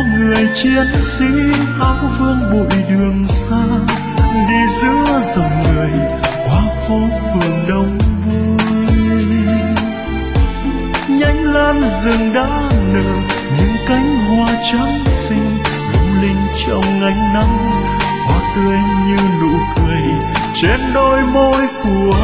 người chiến sĩ áo vương bụi đường xa, đi giữa dòng người qua phố phường đông vui. Nhánh lan rừng đã nở những cánh hoa trắng xinh, lung linh trong ánh nắng, hoa tươi như nụ cười trên đôi môi của